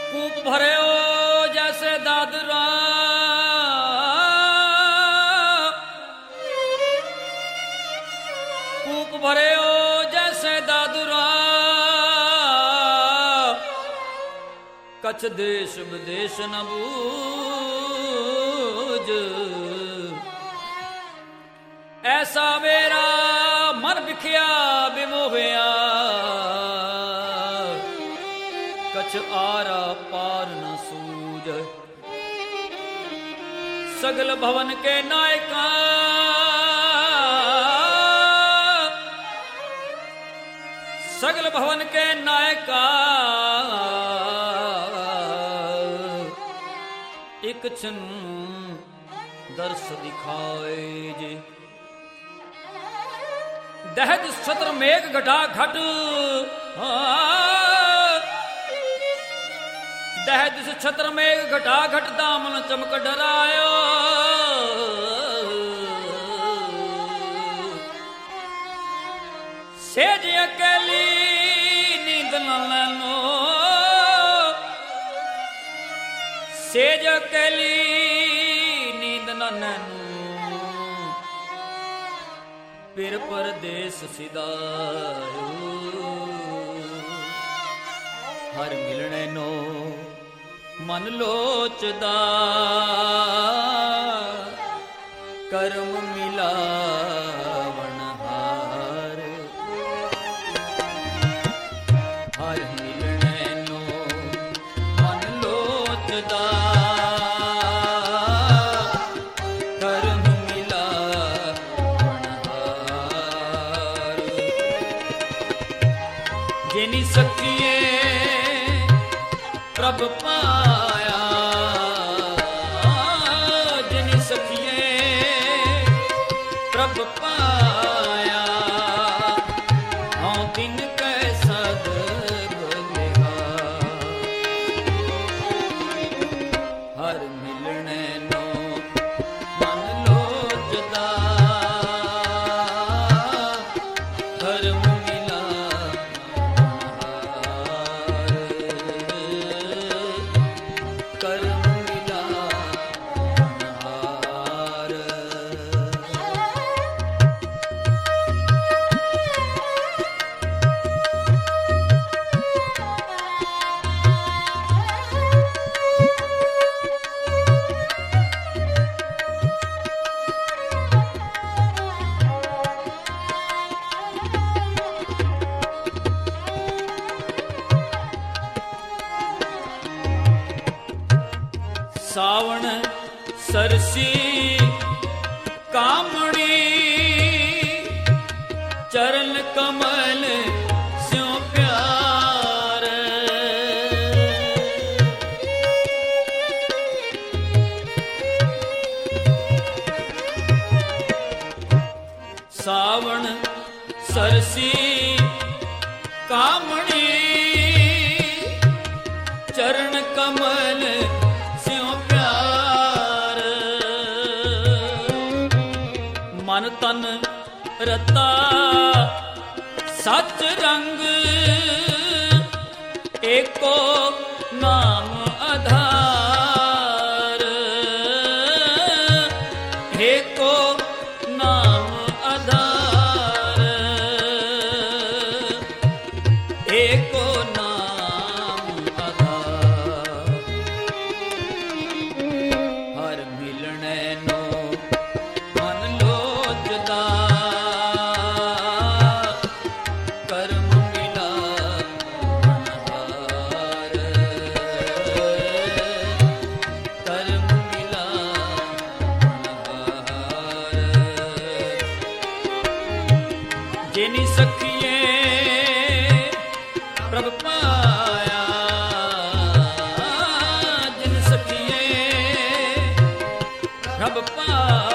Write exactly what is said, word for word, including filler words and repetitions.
कूप भरे हो जैसे दादरा, कूप भरे हो जैसे दादरा, कछ देश विदेश न बूझ, ऐसा मेरा मन बिखिया बिमोहया, कछ आरा पार न सूझ। सगल भवन के नायका, सगल भवन के नायका, एक क्षण दर्श दिखाए जे। दहज छत्र मेघ घटा घट, दहज छत्र मेघ घटा घट, दामन चमक डरायो। सेज अकेली नींद न लैनो, सेज अकेली नींद न नैनो, फिर परदेस सिधायो। हर मिलने नो मन लोचदा, कर्म मिलावन हार। हर मिलने नो मन लोचदा, कर्म मिलावन हार। जिनी सखिए प्रभ पाया, जिनी सखिए प्रभ पाया, हाँ दिन कैसा बलेगा। हर मिलने नो मन लोचदा, कर्म मिला कर्म मिला हार। सावण सरसी कामड़ी, चरण कमल स्यों प्यार। सावण सरसी कामड़ी, चरण कमल मन तन रता सच रंग, एको नाम आधार। एको नाम आधार, एको नाम आधार। हर मिलने नो कर्म मिला हार। कर्म मिला हार। जिनी सखिए प्रभ पाया, जिन सखिए प्रभ पाया,